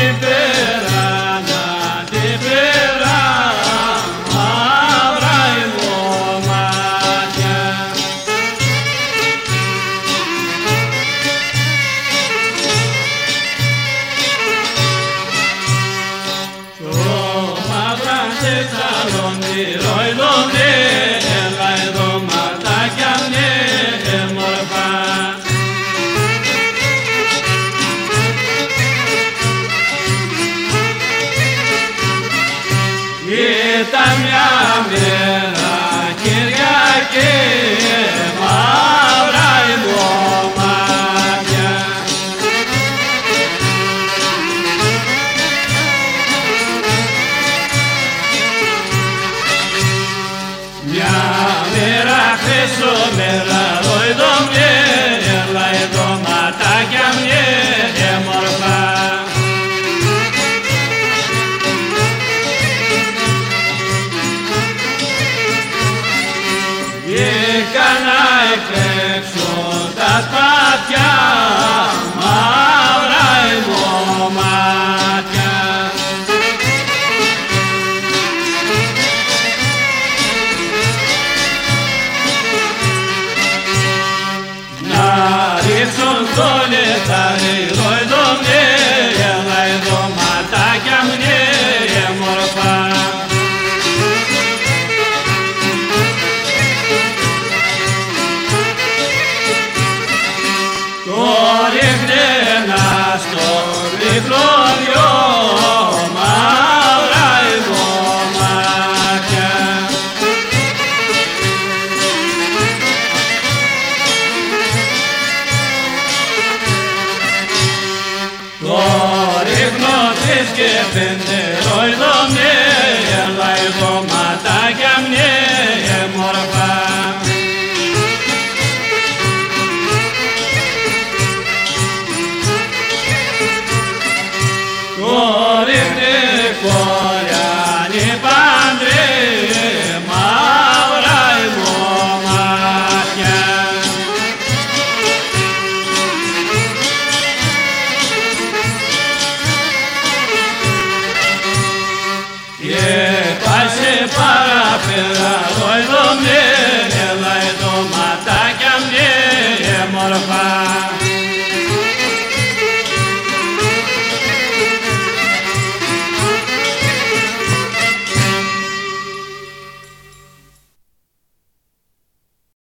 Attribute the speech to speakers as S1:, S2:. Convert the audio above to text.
S1: Ήταν μια μέρα Κυριακή, μαύρα η κομμάτια. Μια μέρα Χριστομέρα, ρόιδο мне, έλα εδώ ματάκια мне, μορφά. Έκανα εκ έξω τα σπάτια, μαύρα ημωμάτια. Να ρίξουν στο λιθάρι, ρόιδο мне, έλα εδώ ματάκια мне, μορφά. Στο μικρόβιο μαύρα η κομμάτια. Το ρίχνω τρεις και πέντε, ρόιδο мне, έλα εδώ ματάκια мне, μορφά. Κοριάνοι πάντρε, μαύρα η κομμάτια. Και πάει σε παραπέρα